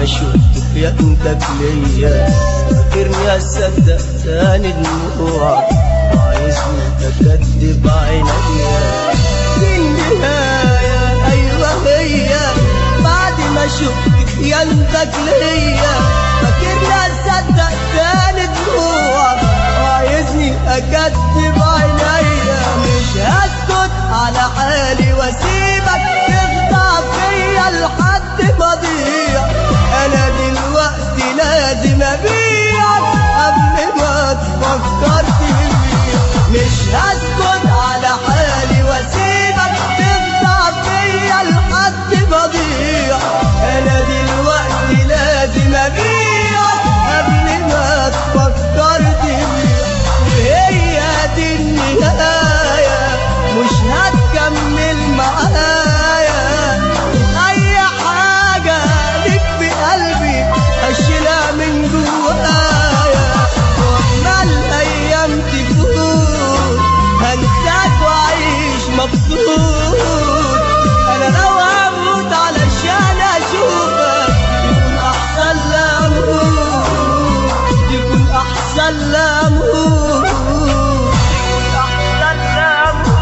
ما شفت خيانتك ليا، فاكرني اصدق تاني دموعك وعايزني اكدب عينيا. دي النهاية ايوه هي، بعد ما شفت خيانتك ليا فاكرني اصدق تاني دموعك وعايزني اكدب عينيا. مش هسكت على حالي واسيبك تخدع فيا لحد ما اضيع. انا دلوقتي لازم ابيعك قبل ما تفكر تبيع. مش هسكت على حالي واسيبك تخدع فيا لحد ما اضيع. انا دلوقتي لازم ابيعك قبل ما تفكر تبيع. هي دي النهاية مش هتكمل معايا. اي حاجة ليك في قلبي اشيلها من جوايا. وما الايام تفوت هنساك واعيش مبسوط. انا لو هموت علشان اشوفك يكون احسن لا اموت، يكون احسن لا اموت، يكون احسن لا اموت.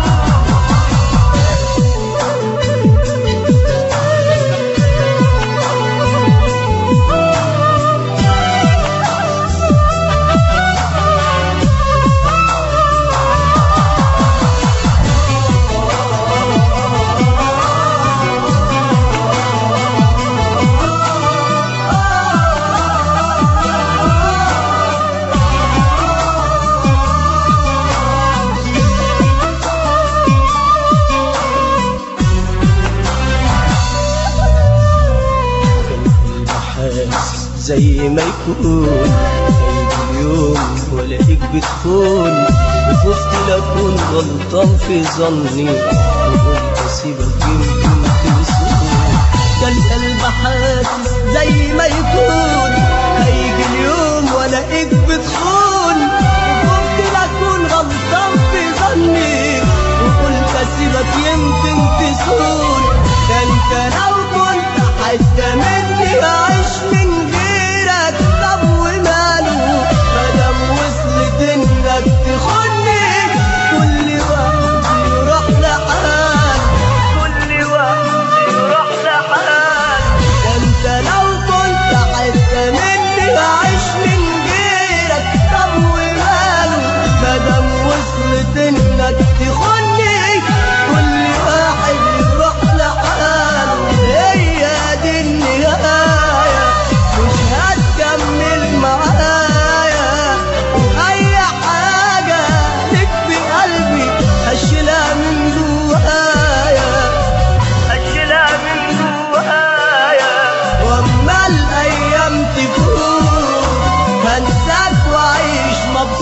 زي ما يكون هيجي اليوم والاقيك بتخون، وخفت لاكون غلطان في ظني وقلت اسيبك يمكن تنسوني. كان قلبي حاسس زي ما يكون هيجي اليوم والاقيك بتخون، وخفت لاكون غلطان في ظني وقلت اسيبك يمكن تنسوني. ده انت لو كنت حتى مني اعيش من غيرك، طب وماله مادام وصلت انك تخوني. كل واحد يروح لحال، كل واحد يروح لحال. ده انت لو كنت حتى مني اعيش من غيرك، طب وماله مادام وصلت انك تخوني. كل واحد يروح لحال. هي دي النهاية مش هتكمل معايا. اي حاجة ليك في قلبي اشيلها من جوايا، اشيلها من جوايا. واما الايام تفوت هنساك واعيش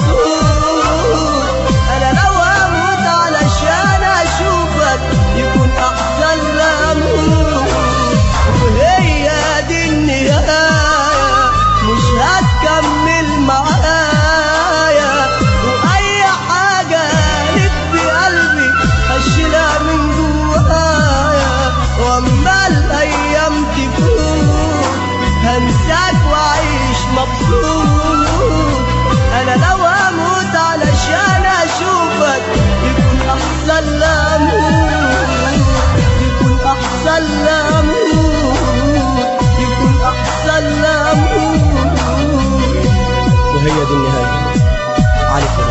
مبسوط. انا لو هموت علشان اشوفك يكون احسن لا اموت. وهي دي النهاية مش هتكمل معايا. واي حاجة ليك في قلبي هشيلها من جوايا. واما الايام تفوت هنساك واعيش مبسوط. انا لو هموت علشان اشوفك يكون احسن لا اموت، يكون احسن لا اموت، يكون احسن لا اموت. وهي دي النهاية. عارف